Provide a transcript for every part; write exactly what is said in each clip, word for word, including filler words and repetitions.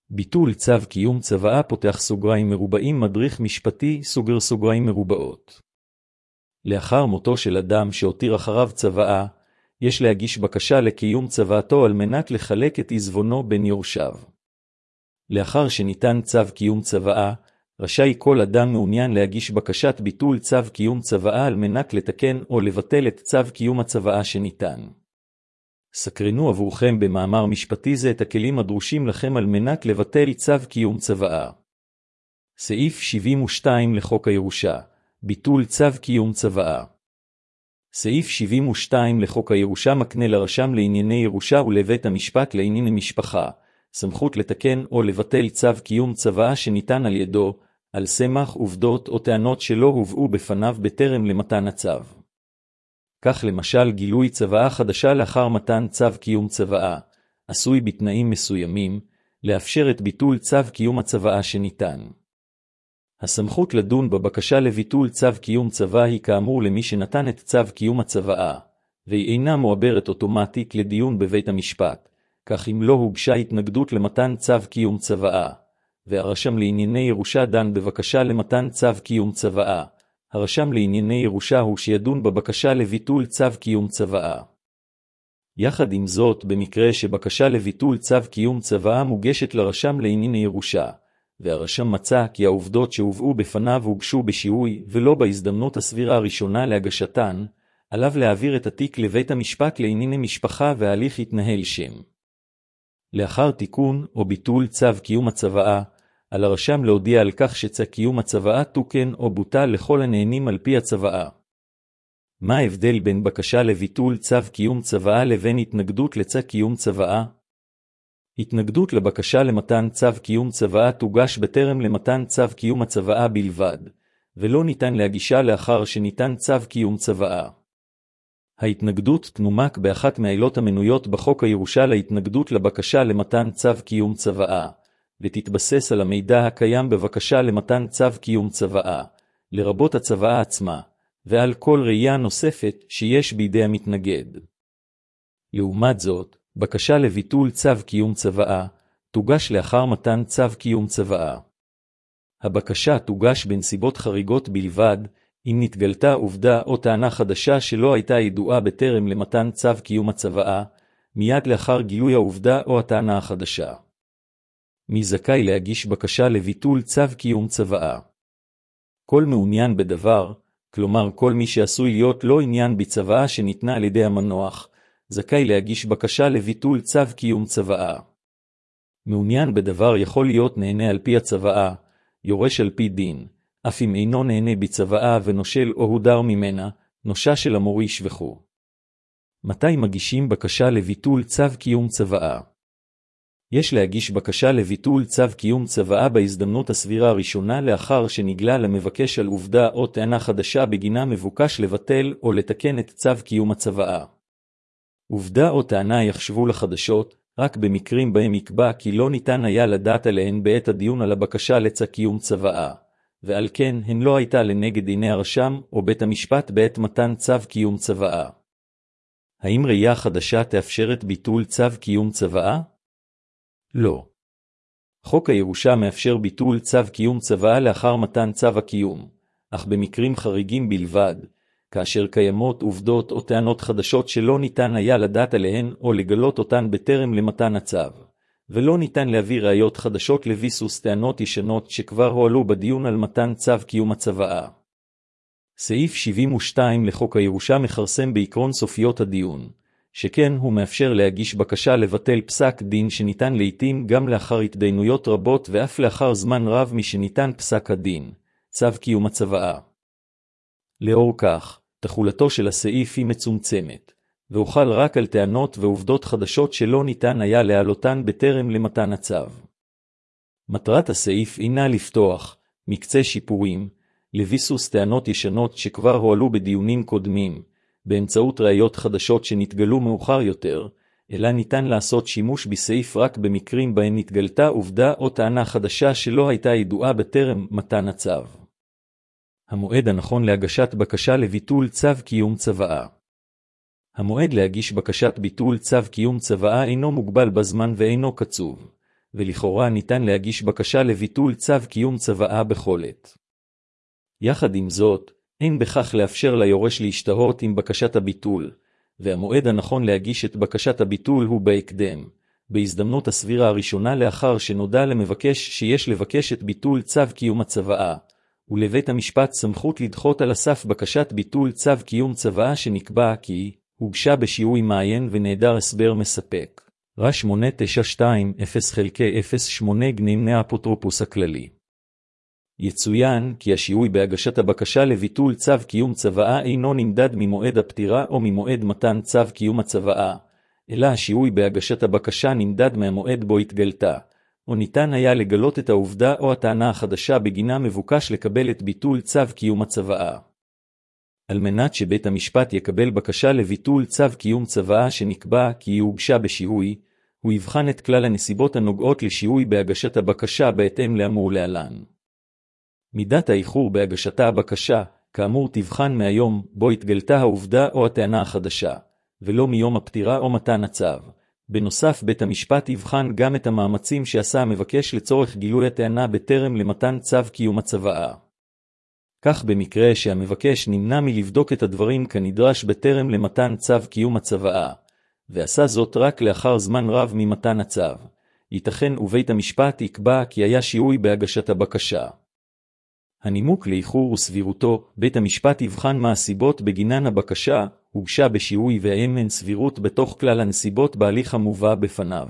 ביטול צו קיום צוואה פותח סוגריים מרובעים מדריך משפטי סוגר סוגריים מרובעות. לאחר מותו של אדם שהותיר אחריו צוואה, יש להגיש בקשה לקיום צוואתו על מנת לחלק את עזבונו בין יורשיו. לאחר שניתן צו קיום צוואה, רשאי כל אדם מעוניין להגיש בקשת ביטול צו קיום צוואה על מנת לתקן או לבטל את צו קיום הצוואה שניתן. סקרנו עבורכם במאמר משפטי זה את הכלים הדרושים לכם על מנת לבטל צו קיום צוואה. סעיף שבעים ושתיים לחוק הירושה, ביטול צו קיום צוואה. סעיף שבעים ושתיים לחוק הירושה מקנה לרשם לענייני ירושה ולבית המשפט לענייני משפחה, סמכות לתקן או לבטל צו קיום צוואה שניתן על ידו, על סמך עובדות או טענות שלא הובאו בפניו בטרם למתן הצו. כך למשל גילוי צוואה חדשה לאחר מתן צו קיום צוואה, עשוי בתנאים מסוימים, לאפשר את ביטול צו קיום הצוואה שניתן. הסמכות לדון בבקשה לביטול צו קיום צוואה היא כאמור למי שנתן את צו קיום הצוואה, והיא אינה מועברת אוטומטית לדיון בבית המשפט, כך אם לא הוגשה התנגדות למתן צו קיום צוואה, והרשם לענייני ירושה דן בבקשה למתן צו קיום צוואה, הרשם לענייני ירושה הוא שידון בבקשה לביטול צו קיום צוואה. יחד עם זאת, במקרה שבקשה לביטול צו קיום צוואה מוגשת לרשם לענייני ירושה, והרשם מצא כי העובדות שהובאו בפניו הוגשו בשיהוי ולא בהזדמנות הסבירה הראשונה להגשתן, עליו להעביר את התיק לבית המשפט לענייני משפחה וההליך יתנהל שם. לאחר תיקון או ביטול צו קיום הצוואה, על הרשם להודיע על כך שצו קיום הצוואה תוקן או בוטל לכל הנהנים על פי הצוואה. מה ההבדל בין בקשה לביטול צו קיום צוואה לבין התנגדות לצו קיום צוואה? התנגדות לבקשה למתן צו קיום צוואה תוגש בטרם למתן צו קיום הצוואה בלבד, ולא ניתן להגישה לאחר שניתן צו קיום צוואה. ההתנגדות תנומק באחת מהעילות המנויות בחוק הירושה להתנגדות לבקשה למתן צו קיום צוואה, ותתבסס על המידע הקיים בבקשה למתן צו קיום צוואה, לרבות הצוואה עצמה, ועל כל ראייה נוספת שיש בידי המתנגד. לעומת זאת, בקשה לביטול צו קיום צוואה, תוגש לאחר מתן צו קיום צוואה. הבקשה תוגש בנסיבות חריגות בלבד, אם נתגלתה עובדה או טענה חדשה שלא הייתה ידועה בטרם למתן צו קיום הצוואה, מיד לאחר גילוי העובדה או הטענה החדשה. מי זכאי להגיש בקשה לביטול צו קיום צוואה? כל מעוניין בדבר, כלומר כל מי שעשוי להיות לא עניין בצוואה שניתנה על ידי המנוח, זכאי להגיש בקשה לביטול צו קיום צוואה. מעוניין בדבר יכול להיות נהנה על פי הצוואה, יורש על פי דין, אף אם אינו נהנה בצוואה ונושל או הודר ממנה, נושה של המוריש וכו'. מתי מגישים בקשה לביטול צו קיום צוואה? יש להגיש בקשה לביטול צו קיום צוואה בהזדמנות הסבירה הראשונה לאחר שנגלה למבקש על עובדה או טענה חדשה בגינה מבוקש לבטל או לתקן את צו קיום הצוואה. עובדה או טענה יחשבו לחדשות, רק במקרים בהם יקבע כי לא ניתן היה לדעת עליהן בעת הדיון על הבקשה לצו קיום צוואה, ועל כן הן לא הייתה לנגד עיני הרשם או בית המשפט בעת מתן צו קיום צוואה. האם ראייה חדשה תאפשר את ביטול צו קיום צוואה? לא. חוק הירושה מאפשר ביטול צו קיום צוואה לאחר מתן צו הקיום, אך במקרים חריגים בלבד, כאשר קיימות עובדות או טענות חדשות שלא ניתן היה לדעת עליהן או לגלות אותן בטרם למתן הצו, ולא ניתן להביא ראיות חדשות לביסוס טענות ישנות שכבר הועלו בדיון על מתן צו קיום הצוואה. סעיף שבעים ושתיים לחוק הירושה מכרסם בעקרון סופיות הדיון, שכן הוא מאפשר להגיש בקשה לבטל פסק דין שניתן לעתים גם לאחר התדיינויות רבות ואף לאחר זמן רב משניתן פסק הדין, צו קיום הצוואה. לאור כך, תחולתו של הסעיף היא מצומצמת, והוחל רק על טענות ועובדות חדשות שלא ניתן היה להעלותן בטרם למתן הצו. מטרת הסעיף אינה לפתוח, מקצה שיפורים, לביסוס טענות ישנות שכבר הועלו בדיונים קודמים, באמצעות ראיות חדשות שנתגלו מאוחר יותר, אלא ניתן לעשות שימוש בסעיף רק במקרים בהם נתגלתה עובדה או טענה חדשה שלא הייתה ידועה בטרם מתן הצו. המועד הנכון להגשת בקשה לביטול צו קיום צוואה. המועד להגיש בקשת ביטול צו קיום צוואה אינו מוגבל בזמן ואינו קצוב, ולכאורה ניתן להגיש בקשה לביטול צו קיום צוואה בכל עת. יחד עם זאת, אין בכך לאפשר ליורש להשתהות עם בקשת הביטול, והמועד הנכון להגיש את בקשת הביטול הוא בהקדם, בהזדמנות הסבירה הראשונה לאחר שנודע למבקש שיש לבקש את ביטול צו קיום הצוואה, ולבית המשפט סמכות לדחות על הסף בקשת ביטול צו קיום צוואה שנקבע כי הוגשה בשיהוי מעיין ונעדר הסבר מספק. רש שמונה תשע שתיים אפס חלקי אפס שמונה גנים האפוטרופוס הכללי. יצוין כי השיהוי בהגשת הבקשה לביטול צו קיום צוואה אינו נמדד ממועד הפטירה או ממועד מתן צו קיום הצוואה, אלא השיהוי בהגשת הבקשה נמדד מהמועד בו התגלתה, או ניתן היה לגלות את העובדה או הטענה החדשה בגינה מבוקש לקבל את ביטול צו קיום הצוואה. על מנת שבית המשפט יקבל בקשה לביטול צו קיום צוואה שנקבע כי היא הוגשה בשיהוי, הוא יבחן את כלל הנסיבות הנוגעות לשיהוי בהגשת הבקשה בהתאם לאמור להלן. מידת האיחור בהגשתה הבקשה, כאמור תבחן מהיום בו התגלתה העובדה או הטענה החדשה, ולא מיום הפטירה או מתן הצו. בנוסף, בית המשפט יבחן גם את המאמצים שעשה המבקש לצורך גילוי הטענה בטרם למתן צו קיום הצוואה. כך במקרה שהמבקש נמנע מלבדוק את הדברים כנדרש בטרם למתן צו קיום הצוואה, ועשה זאת רק לאחר זמן רב ממתן הצו, ייתכן ובית המשפט יקבע כי היה שיהוי בהגשת הבקשה. הנימוק לאיחור וסבירותו, בית המשפט יבחן מה הסיבות בגינן הבקשה הוגשה בשיהוי והאם אין סבירות בתוך כלל הנסיבות בהליך המובא בפניו.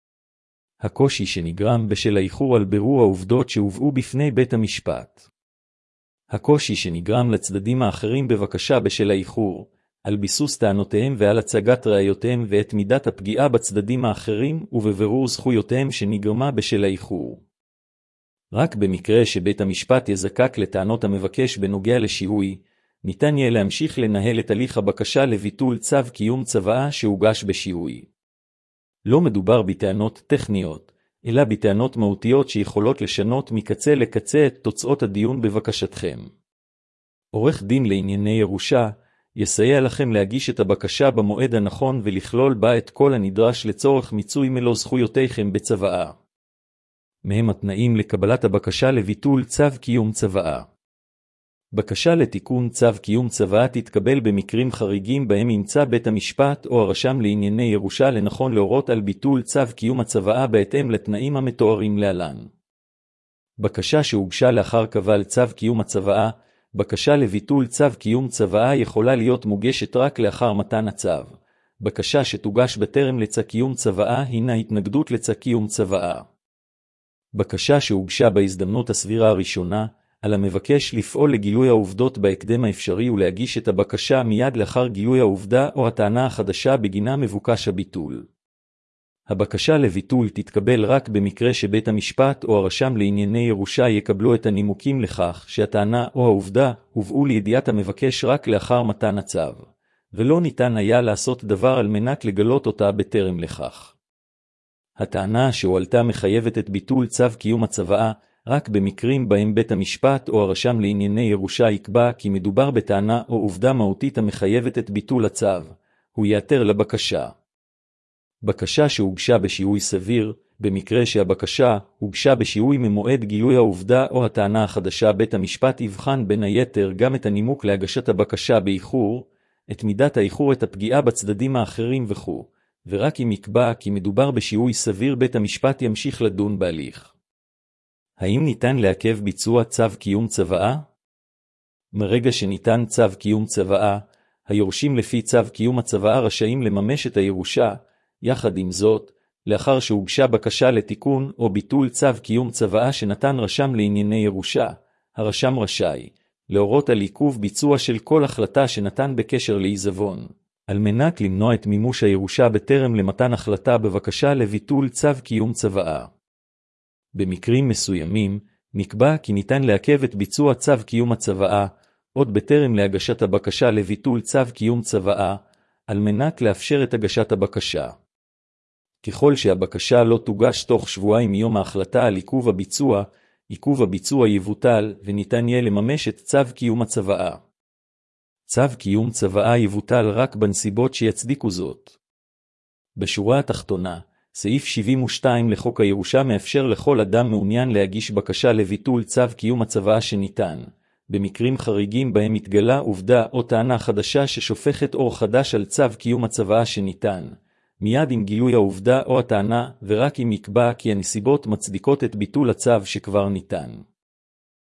הקושי שנגרם בשל האיחור על בירור העובדות שהובאו בפני בית המשפט. הקושי שנגרם לצדדים האחרים בבקשה בשל האיחור, על ביסוס טענותיהם ועל הצגת ראיותיהם ואת מידת הפגיעה בצדדים האחרים ובבירור זכויותיהם שנגרמה בשל האיחור. רק במקרה שבית המשפט יזקק לטענות המבקש בנוגע לשיהוי, ניתן יהיה להמשיך לנהל את הליך הבקשה לביטול צו קיום צוואה שהוגש בשיהוי. לא מדובר בטענות טכניות, אלא בטענות מהותיות שיכולות לשנות מקצה לקצה את תוצאות הדיון בבקשתכם. עורך דין לענייני ירושה יסייע לכם להגיש את הבקשה במועד הנכון ולכלול בה את כל הנדרש לצורך מיצוי מלוא זכויותיכם בצוואה. מהם התנאים לקבלת הבקשה לביטול צו קיום צוואה. בקשה לתיקון צו קיום צוואה תתקבל במקרים חריגים בהם ימצא בית המשפט או הרשם לענייני ירושה לנכון להורות על ביטול צו קיום הצוואה בהתאם לתנאים המתוארים להלן. בקשה שהוגשה לאחר קבל צו קיום הצוואה, בקשה לביטול צו קיום צוואה יכולה להיות מוגשת רק לאחר מתן הצו. בקשה שתוגש בטרם לצו קיום צוואה הינה התנגדות לצו קיום צוואה. בקשה שהוגשה בהזדמנות הסבירה הראשונה, על המבקש לפעול לגילוי העובדות בהקדם האפשרי ולהגיש את הבקשה מיד לאחר גילוי העובדה או הטענה החדשה בגינה מבוקש הביטול. הבקשה לביטול תתקבל רק במקרה שבית המשפט או הרשם לענייני ירושה יקבלו את הנימוקים לכך שהטענה או העובדה הובאו לידיעת המבקש רק לאחר מתן הצו, ולא ניתן היה לעשות דבר על מנת לגלות אותה בטרם לכך. הטענה שהועלתה מחייבת את ביטול צו קיום הצוואה רק במקרים בהם בית המשפט או הרשם לענייני ירושה יקבע כי מדובר בטענה או עובדה מהותית המחייבת את ביטול הצו, הוא יאתר לבקשה. בקשה שהוגשה בשיהוי סביר, במקרה שהבקשה הוגשה בשיהוי ממועד גילוי העובדה או הטענה החדשה, בית המשפט יבחן בין היתר גם את הנימוק להגשת הבקשה באיחור, את מידת האיחור, את הפגיעה בצדדים האחרים וכו', ורק אם יקבע כי מדובר בשיהוי סביר בית המשפט ימשיך לדון בהליך. האם ניתן לעכב ביצוע צו קיום צוואה? מרגע שניתן צו קיום צוואה, היורשים לפי צו קיום הצוואה רשאים לממש את הירושה. יחד עם זאת, לאחר שהוגשה בקשה לתיקון או ביטול צו קיום צוואה שנתן רשם לענייני ירושה, הרשם רשאי להורות על עיכוב ביצוע של כל החלטה שנתן בקשר לעיזבון, על מנת למנוע את מימוש הירושה בטרם למתן החלטה בבקשה לביטול צו קיום צוואה. במקרים מסוימים, נקבע כי ניתן לעכב את ביצוע צו קיום הצוואה, עוד בטרם להגשת הבקשה לביטול צו קיום צוואה, על מנת לאפשר את הגשת הבקשה. ככל שהבקשה לא תוגש תוך שבועיים מיום ההחלטה על עיכוב הביצוע, עיכוב הביצוע יבוטל וניתן יהיה לממש את צו קיום הצוואה. צו קיום צוואה יבוטל רק בנסיבות שיצדיקו זאת. בשורה התחתונה, סעיף שבעים ושתיים לחוק הירושה מאפשר לכל אדם מעוניין להגיש בקשה לביטול צו קיום הצוואה שניתן, במקרים חריגים בהם מתגלה עובדה או טענה חדשה ששופכת אור חדש על צו קיום הצוואה שניתן, מיד עם גילוי העובדה או הטענה, ורק אם יקבע כי הנסיבות מצדיקות את ביטול הצו שכבר ניתן.